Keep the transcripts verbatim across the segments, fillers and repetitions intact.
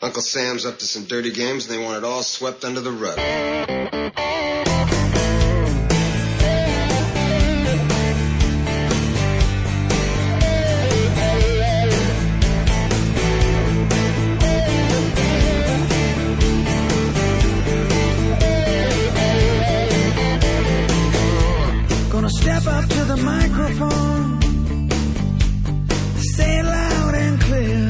Uncle Sam's up to some dirty games, and they want it all swept under the rug. Gonna step up to the microphone, say it loud and clear.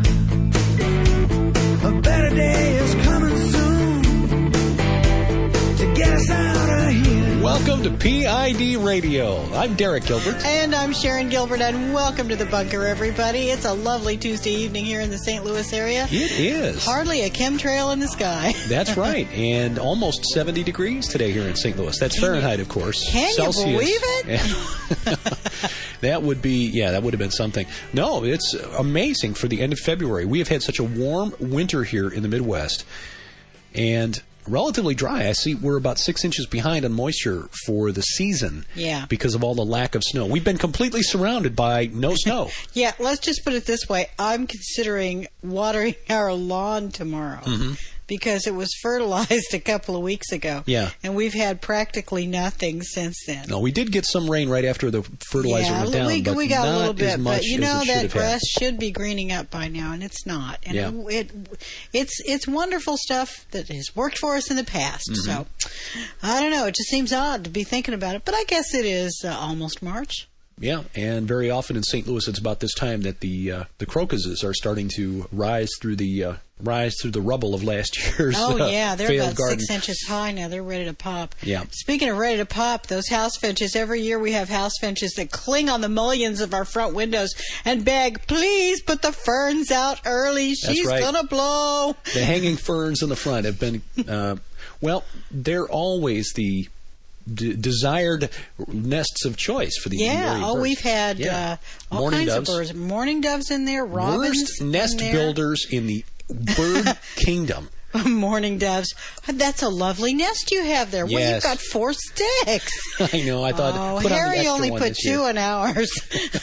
A better day is coming soon to get us out of here. Welcome to P I D Radio. I'm Derek Gilbert. And I'm Sharon Gilbert, and welcome to the bunker, everybody. It's a lovely Tuesday evening here in the Saint Louis area. It is. Hardly a chemtrail in the sky. That's right. And almost seventy degrees today here in Saint Louis. That's Can Fahrenheit, you, of course. Can Celsius. you believe it? That would be, yeah, that would have been something. No, it's amazing for the end of February. We have had such a warm winter here in the Midwest. And relatively dry. I see we're about six inches behind on moisture for the season. Yeah. Because of all the lack of snow. We've been completely surrounded by no snow. Yeah, let's just put it this way. I'm considering watering our lawn tomorrow. Mm-hmm. Because it was fertilized a couple of weeks ago. Yeah. And we've had practically nothing since then. No, we did get some rain right after the fertilizer yeah, went down, we, but we got not a little bit, as much but you know as it that should grass have should be greening up by now, and it's not. And Yeah. it, it it's it's wonderful stuff that has worked for us in the past. Mm-hmm. So I don't know. It just seems odd to be thinking about it, but I guess it is uh, almost March. Yeah, and very often in Saint Louis, it's about this time that the uh, the crocuses are starting to rise through the uh, rise through the rubble of last year's Oh uh, yeah, they're failed about garden. six inches high now. They're ready to pop. Yeah. Speaking of ready to pop, those house finches. Every year we have house finches that cling on the mullions of our front windows and beg, "Please put the ferns out early. She's right. gonna blow." The hanging ferns in the front have been, uh, well, they're always the d- desired nests of choice for the Yeah. early Oh, birds. we've had Yeah. uh, all Morning kinds doves. of birds. Mourning doves in there. Robins Worst nest in there. builders in the bird kingdom. Mourning doves. That's a lovely nest you have there. Well, Yes. you've got four sticks. I know. I thought. Oh, put on the Harry extra only one put this two year. in ours.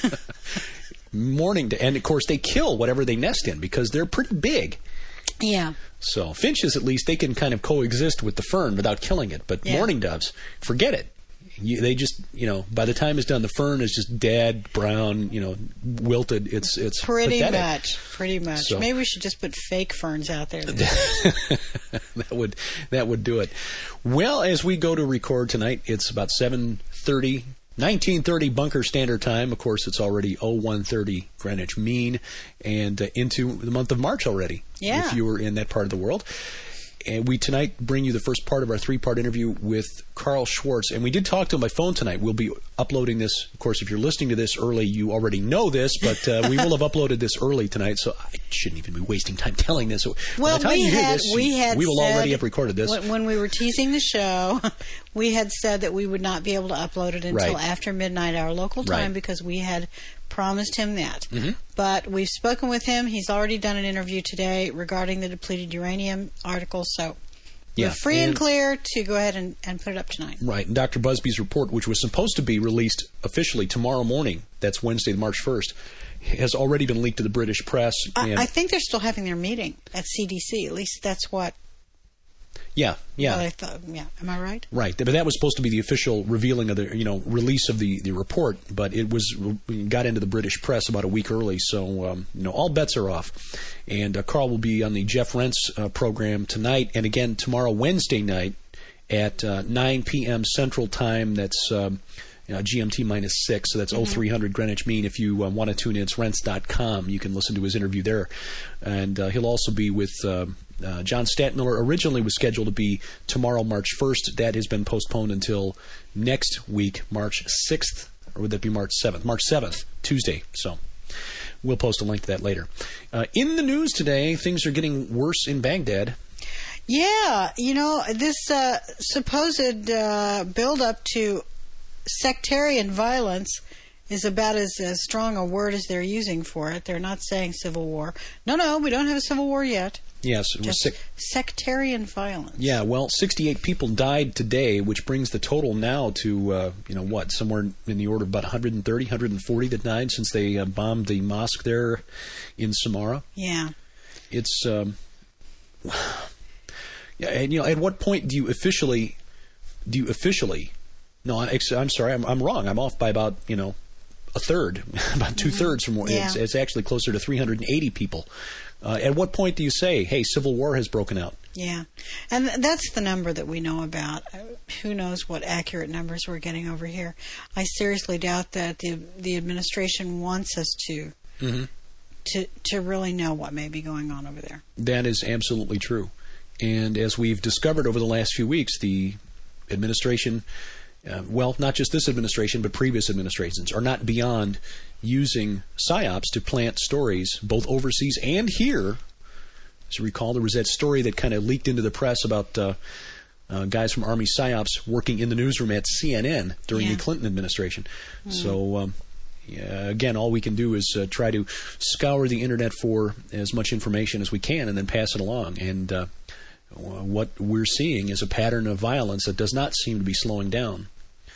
Morning, and of course they kill whatever they nest in because they're pretty big. Yeah. So finches, at least, they can kind of coexist with the fern without killing it. But Yeah. mourning doves, forget it. You, they just, you know, by the time it's done, the fern is just dead, brown, you know, wilted. It's it's Pretty pathetic. much. Pretty much. So- Maybe we should just put fake ferns out there. that would that would do it. Well, as we go to record tonight, it's about seven thirty. nineteen thirty Bunker Standard Time. Of course, it's already oh one thirty Greenwich Mean, and uh, into the month of March already. Yeah. If you were in that part of the world. And we tonight bring you the first part of our three-part interview with Carl Schwartz. And we did talk to him by phone tonight. We'll be uploading this. Of course, if you're listening to this early, you already know this, but uh, we will have uploaded this early tonight, so I shouldn't even be wasting time telling this. So Well, by the time we you hear had this, we you- had we will said already have recorded this. when, when we were teasing the show. We had said that we would not be able to upload it until Right. after midnight our local time Right. because we had promised him that. Mm-hmm. But we've spoken with him. He's already done an interview today regarding the depleted uranium article. So Yeah, we're free and, and- clear to go ahead and, and put it up tonight. Right. And Doctor Busby's report, which was supposed to be released officially tomorrow morning, that's Wednesday, March first, has already been leaked to the British press. I, and I think they're still having their meeting at C D C. At least that's what, yeah, yeah. what I thought. Yeah. Am I right? Right, but that was supposed to be the official revealing of the, you know, release of the, the report, but it was got into the British press about a week early, so um, you know, all bets are off. And uh, Carl will be on the Jeff Rentz uh, program tonight, and again tomorrow, Wednesday night at uh, nine p.m. Central Time. That's um, you know, G M T minus six, so that's Mm-hmm. oh three hundred Greenwich Mean. If you uh, want to tune in, it's rents dot com. You can listen to his interview there, and uh, he'll also be with. Uh, Uh, John Stadtmiller originally was scheduled to be tomorrow, March first. That has been postponed until next week, March sixth, or would that be March seventh? March seventh, Tuesday. So we'll post a link to that later. Uh, in the news today, things are getting worse in Baghdad. Yeah, you know, this uh, supposed uh, build-up to sectarian violence is about as, as strong a word as they're using for it. They're not saying civil war. No, no, we don't have a civil war yet. Yes, it was Just sick. sectarian violence. Yeah, well, sixty-eight people died today, which brings the total now to, uh, you know, what, somewhere in the order of about one hundred thirty, one hundred forty that died since they uh, bombed the mosque there in Samarra. Yeah. It's um, yeah, and you know, at what point do you officially, do you officially? No, I, I'm sorry, I'm, I'm wrong. I'm off by about you know a third, about two thirds from what Yeah. it's, it's actually closer to three hundred eighty people. Uh, at what point do you say, "Hey, civil war has broken out"? Yeah, and th- that's the number that we know about. Uh, Who knows what accurate numbers we're getting over here? I seriously doubt that the the administration wants us to Mm-hmm. to to really know what may be going on over there. That is absolutely true. And as we've discovered over the last few weeks, the administration, uh, well, not just this administration, but previous administrations, are not beyond using psyops to plant stories, both overseas and here. As you recall, there was that story that kind of leaked into the press about uh, uh, guys from Army psyops working in the newsroom at C N N during Yeah. the Clinton administration. So, um, yeah, again, all we can do is uh, try to scour the internet for as much information as we can and then pass it along. And uh, what we're seeing is a pattern of violence that does not seem to be slowing down.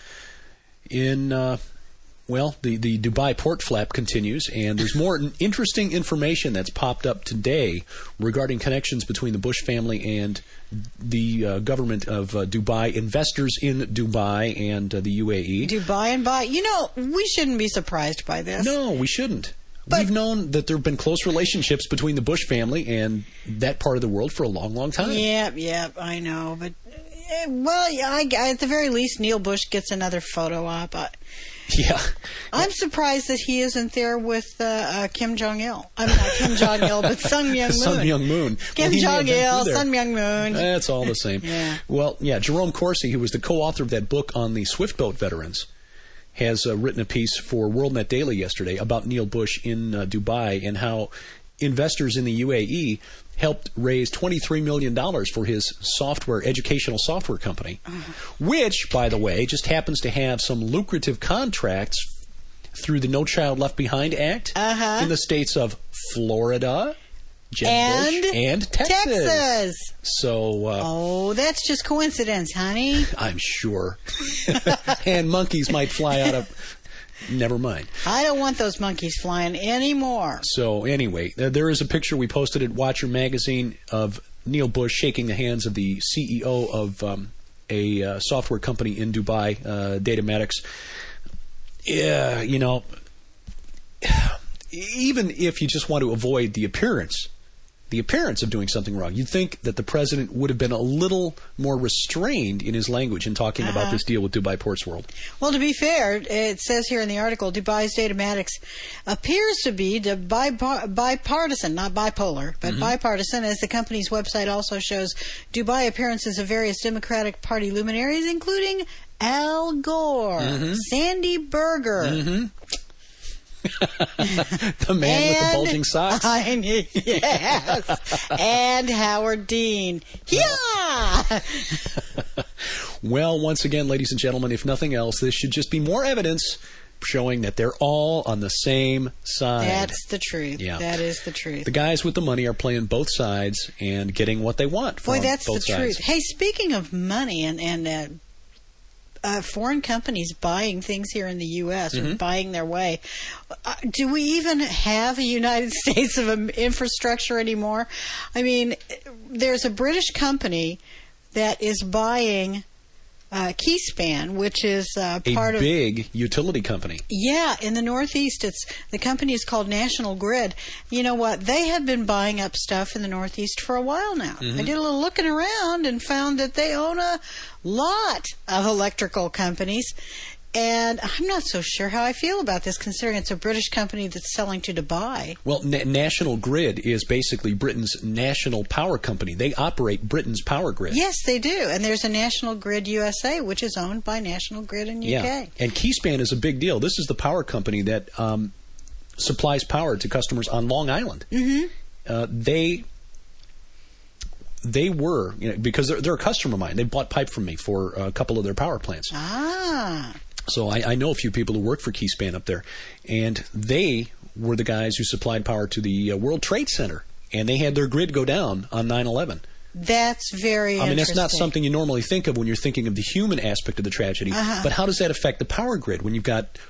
In, uh, well, the, the Dubai port flap continues, and there's more interesting information that's popped up today regarding connections between the Bush family and the uh, government of uh, Dubai, investors in Dubai and uh, the U A E. Dubai and buy. You know, we shouldn't be surprised by this. No, we shouldn't. But- We've known that there have been close relationships between the Bush family and that part of the world for a long, long time. Yep, yep, I know, but eh, well, yeah, I, at the very least, Neil Bush gets another photo op. I, Yeah. I'm surprised that he isn't there with uh, uh, Kim Jong Il. I'm not Kim Jong Il, but Sun Myung Moon. Sun Myung Moon. Kim Well, he may have Jong been Il, through there. Sun Myung Moon. That's all the same. Yeah. Well, yeah, Jerome Corsi, who was the co-author of that book on the Swift boat veterans, has uh, written a piece for WorldNet Daily yesterday about Neil Bush in uh, Dubai and how investors in the U A E helped raise twenty-three million dollars for his software, educational software company, which, by the way, just happens to have some lucrative contracts through the No Child Left Behind Act Uh-huh. in the states of Florida, Jeb And Bush, and Texas. Texas. So, uh, Oh, that's just coincidence, honey. I'm sure. And monkeys might fly out of... Never mind. I don't want those monkeys flying anymore. So, anyway, uh, there is a picture we posted at Watcher Magazine of Neil Bush shaking the hands of the C E O of um, a uh, software company in Dubai, uh, Datamatics. Yeah, you know, even if you just want to avoid the appearance, the appearance of doing something wrong, you'd think that the president would have been a little more restrained in his language in talking Uh-huh. about this deal with Dubai Ports World. Well, to be fair, it says here in the article, Dubai's Datamatics appears to be the bipar- bipartisan, not bipolar, but bipartisan, as the company's website also shows Dubai appearances of various Democratic Party luminaries, including Al Gore, Sandy Berger, The man with the and- bulging socks. I knew- yes, and Howard Dean. Yeah! Well, once again, ladies and gentlemen, if nothing else, this should just be more evidence showing that they're all on the same side. That's the truth. Yeah. That is the truth. The guys with the money are playing both sides and getting what they want from Boy, that's the both truth. sides. Hey, speaking of money and and uh, uh, foreign companies buying things here in the U S Mm-hmm. or buying their way, uh, do we even have a United States of um, infrastructure anymore? I mean, there's a British company that is buying uh, Keyspan, which is uh, A part of big utility company. yeah, in the Northeast. It's the company is called National Grid. You know what? They have been buying up stuff in the Northeast for a while now. Mm-hmm. I did a little looking around and found that they own a lot of electrical companies. And I'm not so sure how I feel about this, considering it's a British company that's selling to Dubai. Well, Na- National Grid is basically Britain's national power company. They operate Britain's power grid. Yes, they do. And there's a National Grid U S A, which is owned by National Grid in U K. Yeah, and Keyspan is a big deal. This is the power company that um, supplies power to customers on Long Island. Mm-hmm. Uh, they they were, you know, because they're, they're a customer of mine. They bought pipe from me for a couple of their power plants. Ah. So I, I know a few people who work for Keyspan up there, and they were the guys who supplied power to the uh, World Trade Center, and they had their grid go down on nine eleven. That's very I mean, that's not interesting. something you normally think of when you're thinking of the human aspect of the tragedy. Uh-huh. But how does that affect the power grid when you've got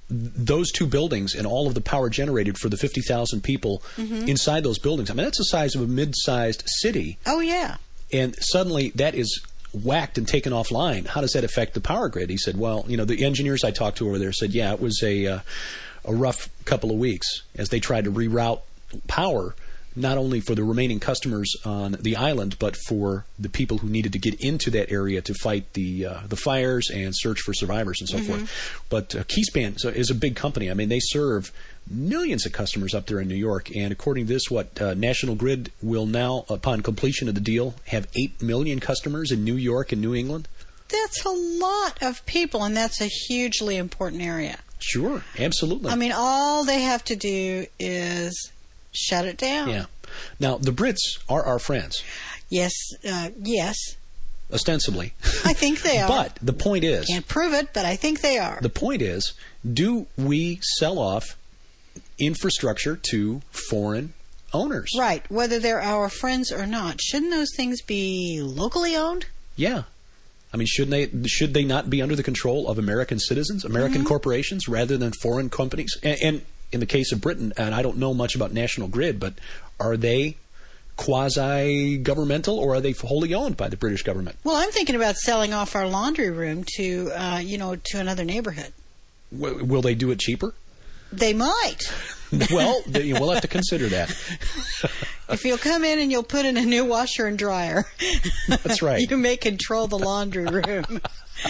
those two buildings and all of the power generated for the fifty thousand people mm-hmm. inside those buildings. I mean, that's the size of a mid-sized city. Oh, yeah. And suddenly that is whacked and taken offline. How does that affect the power grid? He said, well, you know, the engineers I talked to over there said, yeah, it was a uh, a rough couple of weeks as they tried to reroute power, not only for the remaining customers on the island, but for the people who needed to get into that area to fight the uh, the fires and search for survivors and so mm-hmm. forth. But uh, Keyspan is a big company. I mean, they serve millions of customers up there in New York, and according to this, what uh, National Grid will now, upon completion of the deal, have eight million customers in New York and New England. That's a lot of people, and that's a hugely important area. Sure, absolutely. I mean, all they have to do is shut it down. Yeah. Now, the Brits are our friends. Yes, uh, yes. Ostensibly. I think they are. But the point is... Can't prove it, but I think they are. The point is, do we sell off infrastructure to foreign owners? Right, whether they're our friends or not. Shouldn't those things be locally owned? Yeah. I mean, shouldn't they? Should they not be under the control of American citizens, American mm-hmm. corporations, rather than foreign companies? And, and in the case of Britain, and I don't know much about National Grid, but are they quasi-governmental or are they wholly owned by the British government? Well, I'm thinking about selling off our laundry room to, uh, you know, to another neighborhood. W- will they do it cheaper? They might. Well, they, we'll have to consider that. If you'll come in and you'll put in a new washer and dryer. That's right. You may control the laundry room.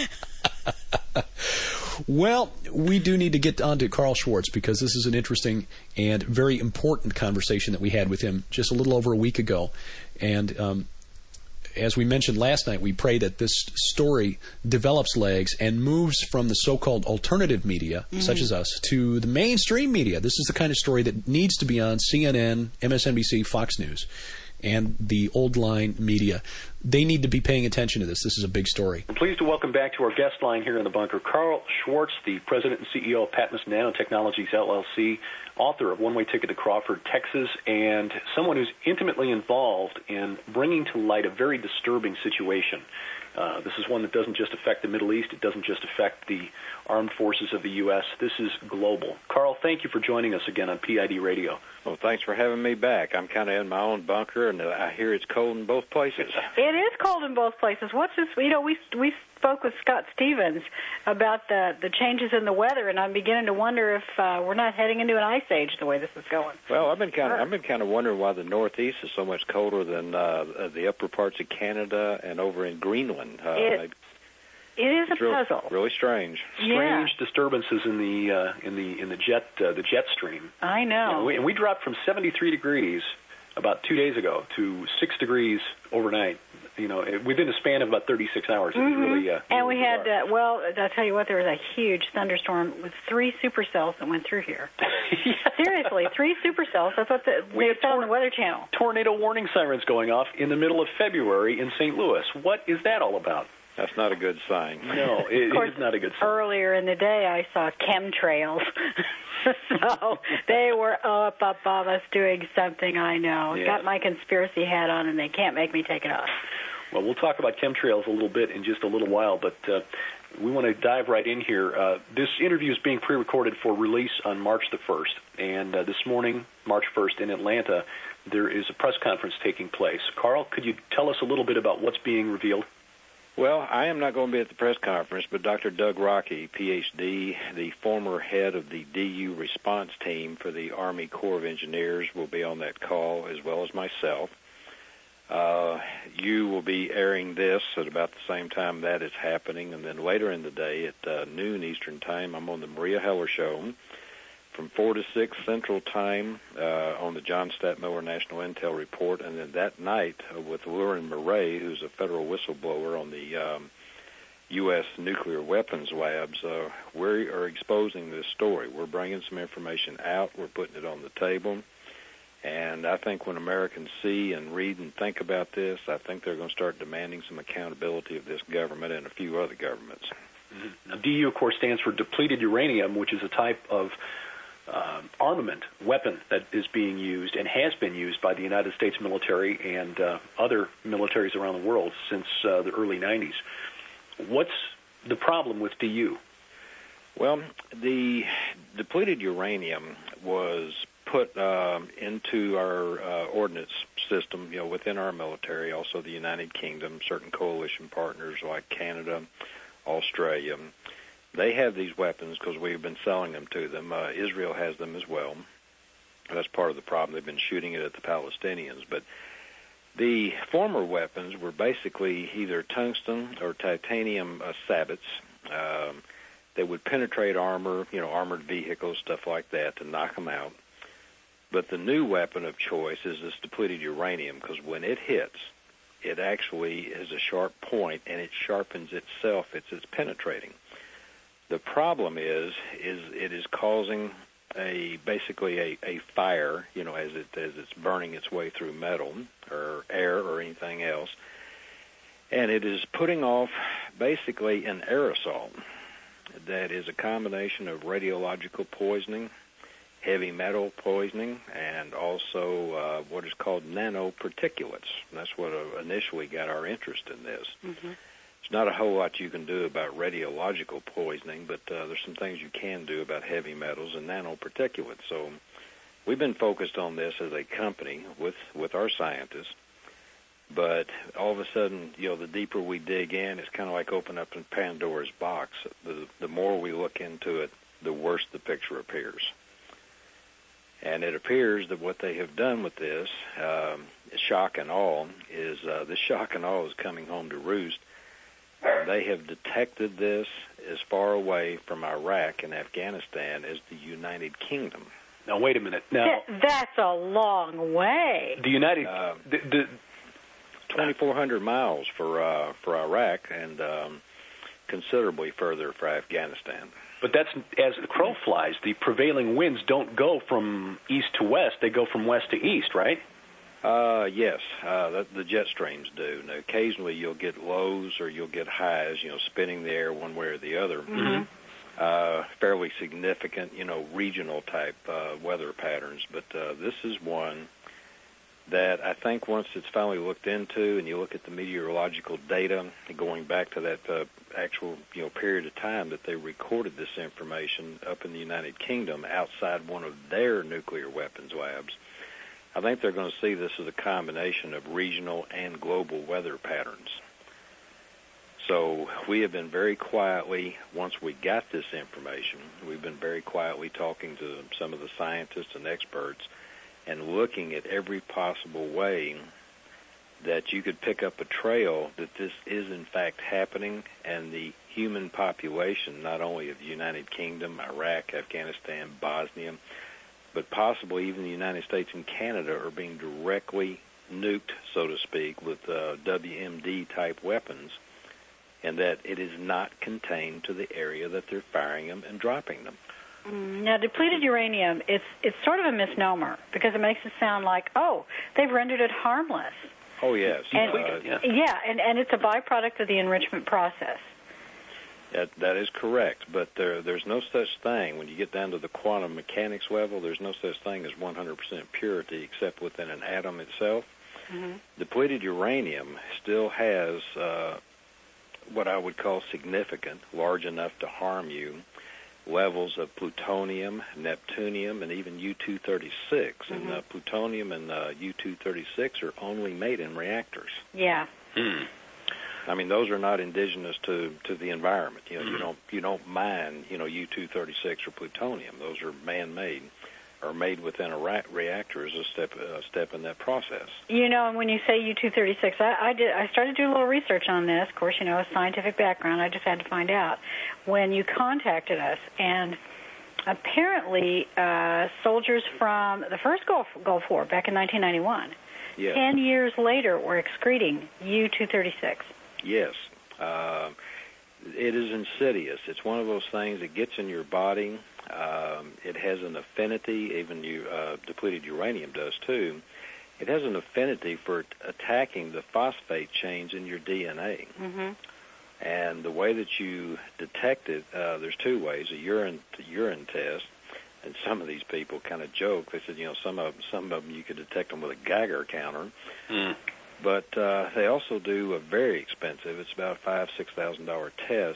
Well, we do need to get on to Carl Schwartz because this is an interesting and very important conversation that we had with him just a little over a week ago. And um, as we mentioned last night, we pray that this story develops legs and moves from the so-called alternative media, mm-hmm. such as us, to the mainstream media. This is the kind of story that needs to be on C N N, M S N B C, Fox News, and the old line media. They need to be paying attention to this. This is a big story. I'm pleased to welcome back to our guest line here in the bunker, Carl Schwartz, the president and C E O of Patmos Nanotechnologies, L L C, author of One Way Ticket to Crawford, Texas, and someone who's intimately involved in bringing to light a very disturbing situation. Uh, this is one that doesn't just affect the Middle East. It doesn't just affect the armed forces of the U S This is global. Carl, thank you for joining us again on P I D Radio. Well, thanks for having me back. I'm kind of in my own bunker, and I hear it's cold in both places. It is cold in both places. What's this? You know, we we spoke with Scott Stevens about the the changes in the weather, and I'm beginning to wonder if uh, we're not heading into an ice age the way this is going. Well, I've been kind of I've been kind of wondering why the Northeast is so much colder than uh, the upper parts of Canada and over in Greenland. Uh, it, it is it's a real, puzzle. Really strange. Strange yeah. disturbances in the uh, in the in the jet uh, the jet stream. I know. You know we, and we dropped from seventy-three degrees about two days ago to six degrees overnight. You know, within a span of about thirty-six hours. It was mm-hmm. really, uh, and really we had, uh, well, I'll tell you what, there was a huge thunderstorm with three supercells that went through here. yeah. Seriously, three supercells. That's what the, we they had saw tor- on the Weather Channel. Tornado warning sirens going off in the middle of February in Saint Louis. What is that all about? That's not a good sign. No, it, of course, it is not a good sign. Earlier in the day, I saw chemtrails. So they were up above us doing something, I know. Yeah. Got my conspiracy hat on, and they can't make me take it off. Well, we'll talk about chemtrails a little bit in just a little while, but uh, we want to dive right in here. Uh, this interview is being pre-recorded for release on March the first, and uh, this morning, March first, in Atlanta, there is a press conference taking place. Carl, could you tell us a little bit about what's being revealed? Well, I am not going to be at the press conference, but Doctor Doug Rockey, P H D, the former head of the D U response team for the Army Corps of Engineers, will be on that call, as well as myself. Uh, you will be airing this at about the same time that is happening, and then later in the day at uh, noon Eastern Time, I'm on the Maria Heller Show from four to six Central Time uh, on the John Stadtmiller National Intel Report, and then that night uh, with Lauren Murray, who's a federal whistleblower on the um, U S nuclear weapons labs. Uh, we are exposing this story. We're bringing some information out. We're putting it on the table. And I think when Americans see and read and think about this, I think they're going to start demanding some accountability of this government and a few other governments. Mm-hmm. Now, D U, of course, stands for depleted uranium, which is a type of uh, armament weapon that is being used and has been used by the United States military and uh, other militaries around the world since uh, the early nineties. What's the problem with D U? Well, the depleted uranium was put um, into our uh, ordnance system, you know, within our military, also the United Kingdom, certain coalition partners like Canada, Australia. They have these weapons because we've been selling them to them. Uh, Israel has them as well. That's part of the problem. They've been shooting it at the Palestinians. But the former weapons were basically either tungsten or titanium uh, sabots. Um, they would penetrate armor, you know, armored vehicles, stuff like that, to knock them out. But the new weapon of choice is this depleted uranium, because when it hits, it actually is a sharp point, and it sharpens itself. It's, it's penetrating. The problem is, is it is causing a basically a, a fire, you know, as it as it's burning its way through metal or air or anything else, and it is putting off basically an aerosol that is a combination of radiological poisoning, heavy metal poisoning, and also uh, what is called nanoparticulates. And that's what uh, initially got our interest in this. Mm-hmm. There's not a whole lot you can do about radiological poisoning, but uh, there's some things you can do about heavy metals and nanoparticulates. So we've been focused on this as a company with, with our scientists. But all of a sudden, you know, the deeper we dig in, it's kind of like opening up a Pandora's box. The, the more we look into it, the worse the picture appears. And it appears that what they have done with this, um, shock and awe, is uh, this shock and awe is coming home to roost. They have detected this as far away from Iraq and Afghanistan as the United Kingdom. Now, wait a minute. Now, that's a long way. The United... Uh, the, the, twenty-four hundred miles for uh, for Iraq, and um, considerably further for Afghanistan. But that's, as the crow flies, the prevailing winds don't go from east to west. They go from west to east, right? Uh, yes, uh, the, the jet streams do. Now, occasionally you'll get lows or you'll get highs, you know, spinning the air one way or the other. Mm-hmm. Uh, fairly significant, you know, regional type uh, weather patterns. But uh, this is one that I think once it's finally looked into and you look at the meteorological data going back to that uh, actual, you know, period of time that they recorded this information up in the United Kingdom outside one of their nuclear weapons labs, I think they're going to see this as a combination of regional and global weather patterns. So we have been very quietly, once we got this information, we've been very quietly talking to some of the scientists and experts and looking at every possible way that you could pick up a trail that this is in fact happening, and the human population, not only of the United Kingdom, Iraq, Afghanistan, Bosnia, but possibly even the United States and Canada, are being directly nuked, so to speak, with uh, W M D-type weapons, and that it is not contained to the area that they're firing them and dropping them. Now, depleted uranium, it's it's sort of a misnomer because it makes it sound like, oh, they've rendered it harmless. Oh, yes. And, uh, yeah, yeah and, and it's a byproduct of the enrichment process. That, that is correct, but there, there's no such thing. When you get down to the quantum mechanics level, there's no such thing as one hundred percent purity except within an atom itself. Mm-hmm. Depleted uranium still has uh, what I would call significant, large enough to harm you, levels of plutonium, neptunium, and even U two thirty-six. Mm-hmm. And uh, plutonium and uh, U two thirty-six are only made in reactors. Yeah. Hmm. I mean, those are not indigenous to, to the environment. You know, mm-hmm. you don't you don't mine, you know, U two thirty-six or plutonium. Those are man-made, or made within a ra- reactor as a step uh, step in that process. You know, and when you say U two thirty-six, I, I did. I started doing a little research on this. Of course, you know, a scientific background. I just had to find out when you contacted us, and apparently, uh, soldiers from the first Gulf Gulf War back in nineteen ninety-one, yes. ten years later, were excreting U two thirty-six. Yes. Uh, it is insidious. It's one of those things that gets in your body. Um, it has an affinity, even you, uh, depleted uranium does too. It has an affinity for attacking the phosphate chains in your D N A. Mm-hmm. And the way that you detect it, uh, there's two ways: a urine urine test. And some of these people kind of joke. They said, you know, some of some of them you could detect them with a Geiger counter. Mm. But uh, they also do a very expensive, it's about a five, six thousand dollar test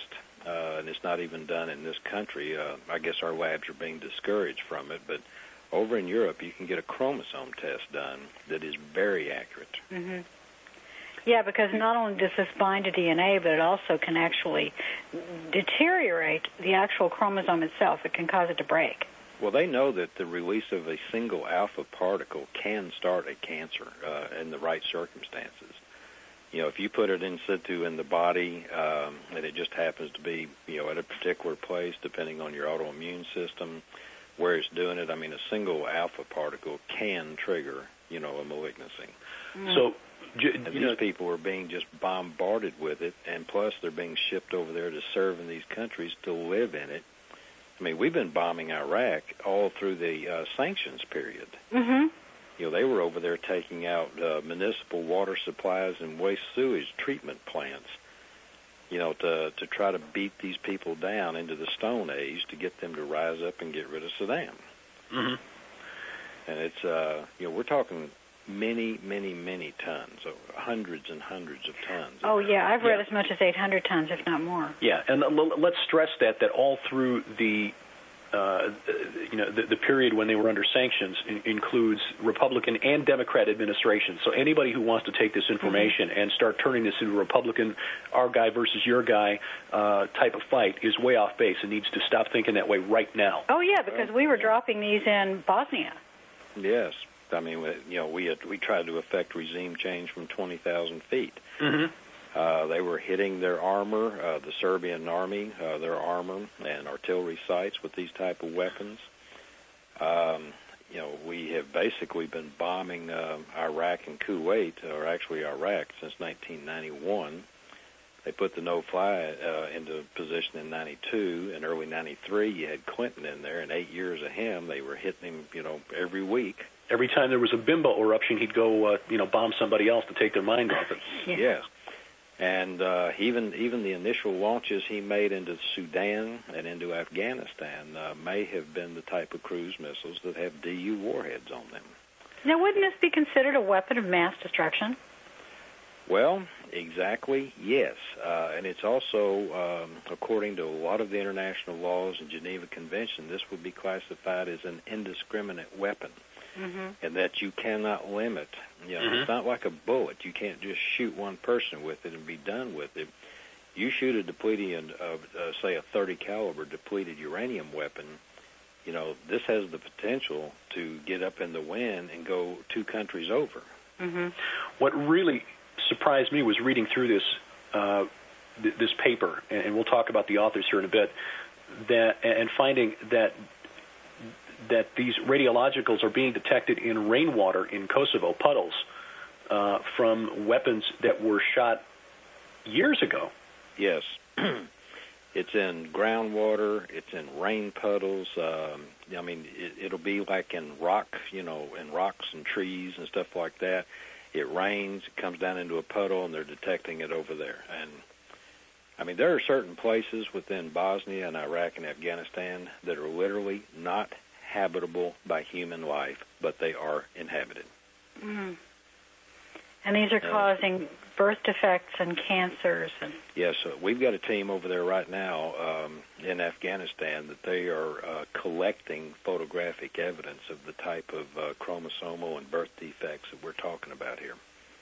uh, and it's not even done in this country. Uh, I guess our labs are being discouraged from it, but over in Europe, you can get a chromosome test done that is very accurate. Mm-hmm. Yeah, because not only does this bind to D N A, but it also can actually deteriorate the actual chromosome itself. It can cause it to break. Well, they know that the release of a single alpha particle can start a cancer uh, in the right circumstances. You know, if you put it in situ in the body, um, and it just happens to be, you know, at a particular place, depending on your autoimmune system, where it's doing it, I mean, a single alpha particle can trigger, you know, a malignancy. Mm. So, and these know, people are being just bombarded with it, and plus they're being shipped over there to serve in these countries to live in it. I mean, we've been bombing Iraq all through the uh, sanctions period. Mm-hmm. You know, they were over there taking out uh, municipal water supplies and waste sewage treatment plants, you know, to to try to beat these people down into the Stone Age to get them to rise up and get rid of Saddam. Mm-hmm. And it's, uh, you know, we're talking many, many, many tons, so hundreds and hundreds of tons. Oh, yeah, I've read yeah. as much as eight hundred tons, if not more. Yeah, and let's stress that, that all through the, uh, you know, the, the period when they were under sanctions in, includes Republican and Democrat administrations. So anybody who wants to take this information mm-hmm. and start turning this into a Republican, our guy versus your guy uh, type of fight is way off base and needs to stop thinking that way right now. Oh, yeah, because we were dropping these in Bosnia. Yes. I mean, you know, we had, we tried to effect regime change from twenty thousand feet. Mm-hmm. Uh, they were hitting their armor, uh, the Serbian army, uh, their armor and artillery sites with these type of weapons. Um, you know, we have basically been bombing uh, Iraq and Kuwait, or actually Iraq, since nineteen ninety-one. They put the no-fly uh, into position in ninety-two. In early ninety-three, you had Clinton in there, and eight years of him, they were hitting him, you know, every week. Every time there was a bimbo eruption, he'd go, uh, you know, bomb somebody else to take their mind off it. Yeah. Yes. And uh, even even the initial launches he made into Sudan and into Afghanistan uh, may have been the type of cruise missiles that have D U warheads on them. Now, wouldn't this be considered a weapon of mass destruction? Well, exactly, yes. Uh, and it's also, um, according to a lot of the international laws and Geneva Convention, this would be classified as an indiscriminate weapon. Mm-hmm. And that you cannot limit. You know, mm-hmm. It's not like a bullet. You can't just shoot one person with it and be done with it. You shoot a depleted, uh, uh, say, a thirty caliber depleted uranium weapon. You know, this has the potential to get up in the wind and go two countries over. Mm-hmm. What really surprised me was reading through this uh, th- this paper, and, and we'll talk about the authors here in a bit. That and finding that. that these radiologicals are being detected in rainwater in Kosovo, puddles, uh, from weapons that were shot years ago. Yes. It's in groundwater. It's in rain puddles. Um, I mean, it, it'll be like in rock, you know, in rocks and trees and stuff like that. It rains, it comes down into a puddle, and they're detecting it over there. And I mean, there are certain places within Bosnia and Iraq and Afghanistan that are literally not habitable by human life, but they are inhabited. Mm. And these are uh, causing birth defects and cancers. And yes, uh, we've got a team over there right now um, in Afghanistan that they are uh, collecting photographic evidence of the type of uh, chromosomal and birth defects that we're talking about here.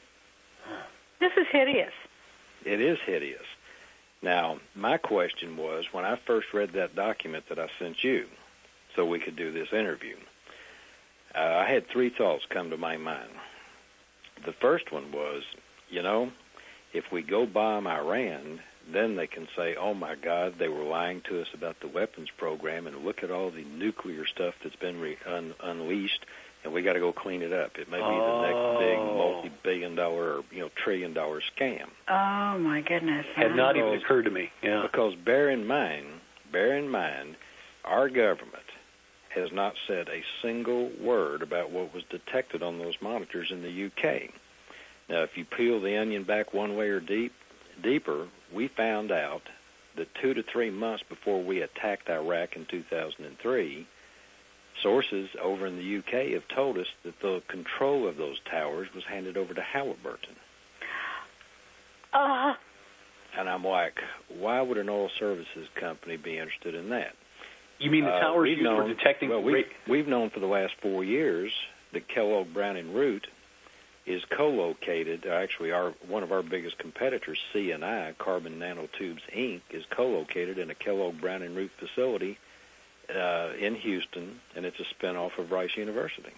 This is hideous. It is hideous. Now, my question was, when I first read that document that I sent you, so we could do this interview, uh, I had three thoughts come to my mind. The first one was, you know, if we go bomb Iran, then they can say, oh, my God, they were lying to us about the weapons program, and look at all the nuclear stuff that's been re- un- unleashed, and we got to go clean it up. It may be oh. the next big multi-billion dollar or, you know, trillion dollar scam. Oh, my goodness. Had not even occurred to me. Yeah. Because bear in mind, bear in mind, our government has not said a single word about what was detected on those monitors in the U K. Now, if you peel the onion back one way or deep, deeper, we found out that two to three months before we attacked Iraq in two thousand three, sources over in the U K have told us that the control of those towers was handed over to Halliburton. Uh, And I'm like, why would an oil services company be interested in that? You mean the towers uh, used known, for detecting? Well, we, rate? we've known for the last four years that Kellogg Brown and Root is co-located. Actually, our one of our biggest competitors, C and I, Carbon Nanotubes Incorporated, is co-located in a Kellogg Brown and Root facility uh, in Houston, and it's a spinoff of Rice University.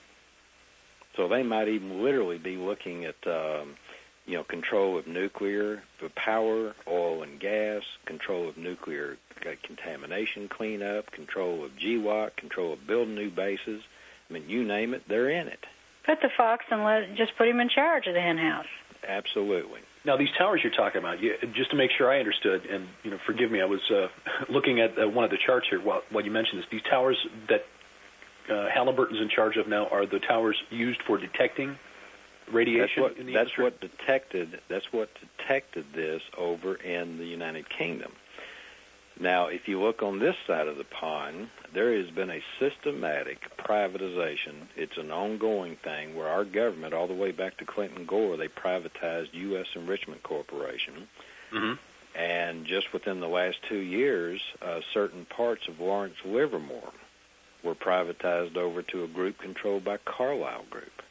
So they might even literally be looking at, um, you know, control of nuclear power, oil and gas, control of nuclear contamination cleanup, control of G W A C, control of building new bases. I mean, you name it, they're in it. Put the fox and let just put him in charge of the hen house. Absolutely. Now, these towers you're talking about, you, just to make sure I understood, and you know, forgive me, I was uh, looking at uh, one of the charts here while, while you mentioned this. These towers that uh, Halliburton's in charge of now are the towers used for detecting radiation that's what, in the that's industry? what detected. That's what detected this over in the United Kingdom. Now, if you look on this side of the pond, there has been a systematic privatization. It's an ongoing thing where our government, all the way back to Clinton Gore, they privatized U S Enrichment Corporation. Mm-hmm. And just within the last two years, uh, certain parts of Lawrence Livermore were privatized over to a group controlled by Carlyle Group.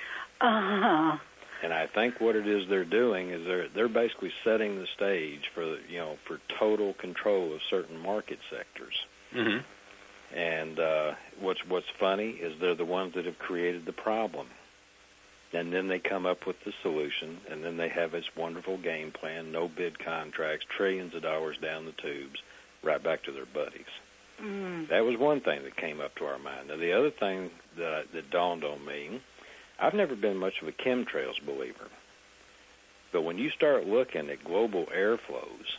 Uh-huh. And I think what it is they're doing is they're they're basically setting the stage for you know for total control of certain market sectors. Mm-hmm. And uh, what's what's funny is they're the ones that have created the problem, and then they come up with the solution, and then they have this wonderful game plan, no bid contracts, trillions of dollars down the tubes, right back to their buddies. Mm. That was one thing that came up to our mind. Now the other thing that that dawned on me. I've never been much of a chemtrails believer, but when you start looking at global airflows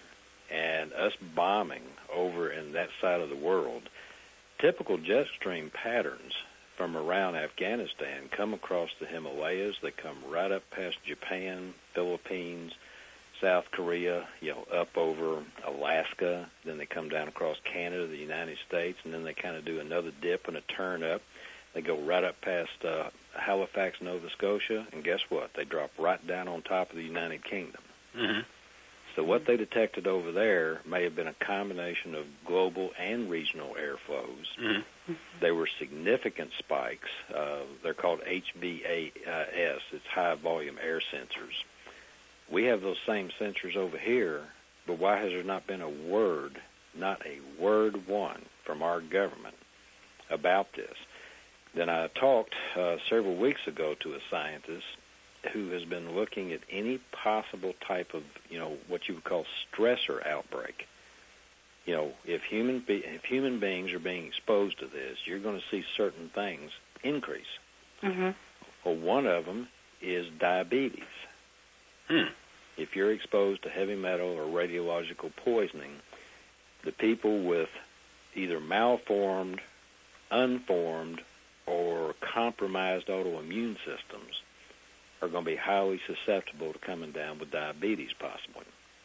and us bombing over in that side of the world, typical jet stream patterns from around Afghanistan come across the Himalayas. They come right up past Japan, Philippines, South Korea, you know, up over Alaska. Then they come down across Canada, the United States, and then they kind of do another dip and a turn up. They go right up past uh, Halifax, Nova Scotia, and guess what? They drop right down on top of the United Kingdom. Mm-hmm. So what they detected over there may have been a combination of global and regional airflows. Mm-hmm. They were significant spikes. Uh, they're called H B A S. It's high-volume air sensors. We have those same sensors over here, but why has there not been a word, not a word one, from our government about this? Then I talked uh, several weeks ago to a scientist who has been looking at any possible type of, you know, what you would call stressor outbreak. You know, if human be- if human beings are being exposed to this, you're going to see certain things increase. Mm-hmm. Well, one of them is diabetes. Hmm. If you're exposed to heavy metal or radiological poisoning, the people with either malformed, unformed, or compromised autoimmune systems are going to be highly susceptible to coming down with diabetes, possibly.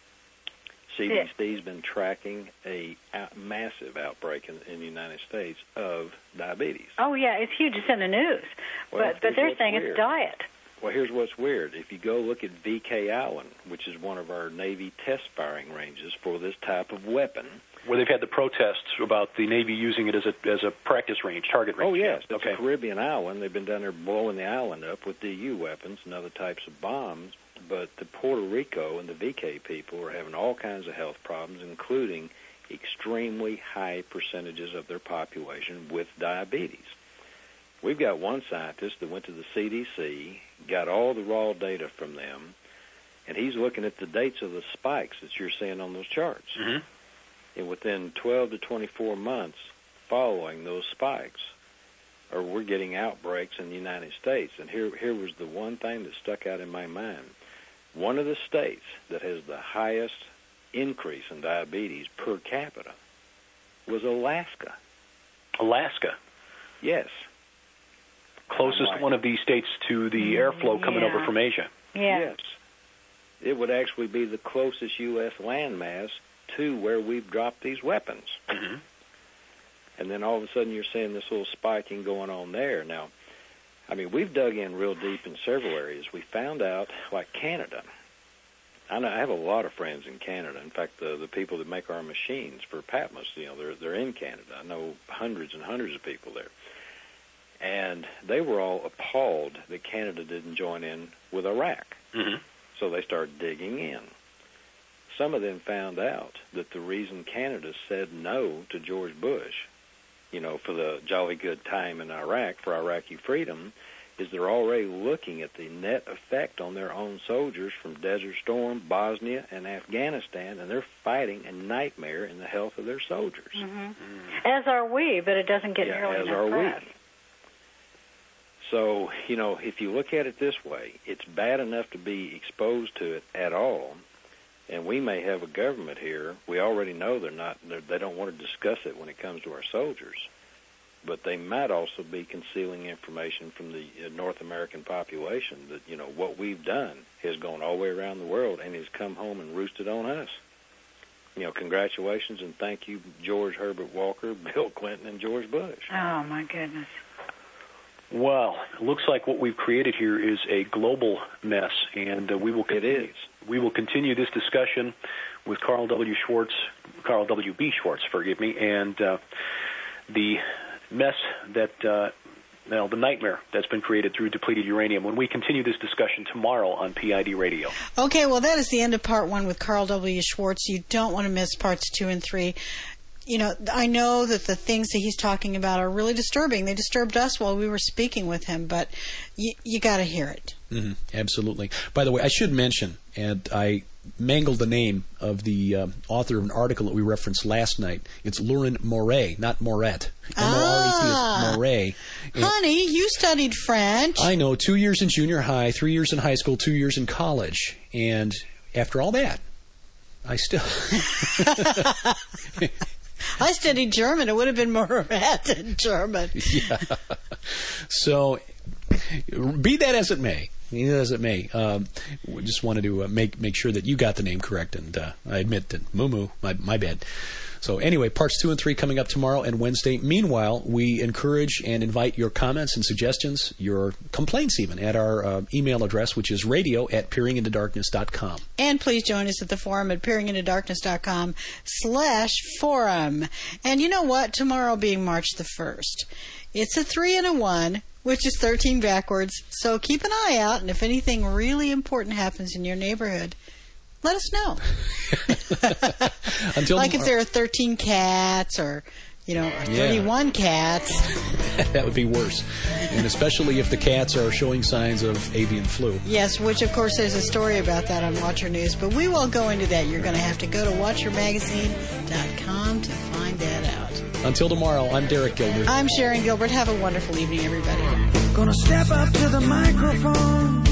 C D C's been tracking a out, massive outbreak in, in the United States of diabetes. Oh, yeah, it's huge. It's in the news. Well, but but they're saying weird. it's diet. Well, here's what's weird. If you go look at V K Island, which is one of our Navy test firing ranges for this type of weapon, where they've had the protests about the Navy using it as a as a practice range, target range. Oh, yes. It's okay. a Caribbean island. They've been down there blowing the island up with D U weapons and other types of bombs. But the Puerto Rico and the V K people are having all kinds of health problems, including extremely high percentages of their population with diabetes. We've got one scientist that went to the C D C, got all the raw data from them, and he's looking at the dates of the spikes that you're seeing on those charts. Mm-hmm. And within twelve to twenty-four months following those spikes, or we're getting outbreaks in the United States. And here, here was the one thing that stuck out in my mind. One of the states that has the highest increase in diabetes per capita was Alaska. Alaska. Yes. Closest Right. one of these states to the airflow coming Yeah. over from Asia. Yeah. Yes. It would actually be the closest U S landmass to where we've dropped these weapons. Mm-hmm. And then all of a sudden you're seeing this little spiking going on there. Now, I mean, we've dug in real deep in several areas. We found out, like Canada, I know I have a lot of friends in Canada. In fact, the the people that make our machines for Patmos, you know, they're they're in Canada. I know hundreds and hundreds of people there, and they were all appalled that Canada didn't join in with Iraq. Mm-hmm. So they started digging in. Some of them found out that the reason Canada said no to George Bush, you know, for the jolly good time in Iraq, for Iraqi freedom, is they're already looking at the net effect on their own soldiers from Desert Storm, Bosnia, and Afghanistan, and they're fighting a nightmare in the health of their soldiers. Mm-hmm. Mm. As are we, but it doesn't get yeah, nearly as enough are press. we. So, you know, if you look at it this way, it's bad enough to be exposed to it at all, and we may have a government here. We already know they're not. They're, they don't want to discuss it when it comes to our soldiers, but they might also be concealing information from the uh, North American population that, you know, what we've done has gone all the way around the world and has come home and roosted on us. You know, congratulations and thank you, George Herbert Walker, Bill Clinton, and George Bush. Oh, my goodness. Well, it looks like what we've created here is a global mess, and uh, we will continue, it is. we will continue this discussion with Carl W. Schwartz, Carl W. B. Schwartz, forgive me, and uh, the mess that, uh, well, the nightmare that's been created through depleted uranium when we continue this discussion tomorrow on P I D Radio. Okay, well, that is the end of part one with Carl W. Schwartz. You don't want to miss parts two and three. You know, I know that the things that he's talking about are really disturbing. They disturbed us while we were speaking with him, but you, you got to hear it. Mm-hmm, absolutely. By the way, I should mention, and I mangled the name of the uh, author of an article that we referenced last night. It's Lauren Moret, not Moret. M O R E T Ah. is Moret. Honey, you studied French. I know, two years in junior high, three years in high school, two years in college. And after all that, I still... I studied German. It would have been Moret in German. Yeah. So, be that as it may, be that as it may, um, we just wanted to uh, make make sure that you got the name correct, and uh, I admit that moo moo, my my bad. So anyway, parts two and three coming up tomorrow and Wednesday. Meanwhile, we encourage and invite your comments and suggestions, your complaints even, at our uh, email address, which is radio at peering into darkness dot com. And please join us at the forum at peering into darkness dot com slash forum. And you know what? Tomorrow being March the first, it's a three and a one, which is thirteen backwards. So keep an eye out, and if anything really important happens in your neighborhood, let us know. Until like if there are thirteen cats or, you know, or thirty-one Yeah. cats. That would be worse. And especially if the cats are showing signs of avian flu. Yes, which of course there's a story about that on Watcher News, but we won't go into that. You're going to have to go to watcher magazine dot com to find that out. Until tomorrow, I'm Derek Gilbert. I'm Sharon Gilbert. Have a wonderful evening, everybody. Gonna step up to the microphone.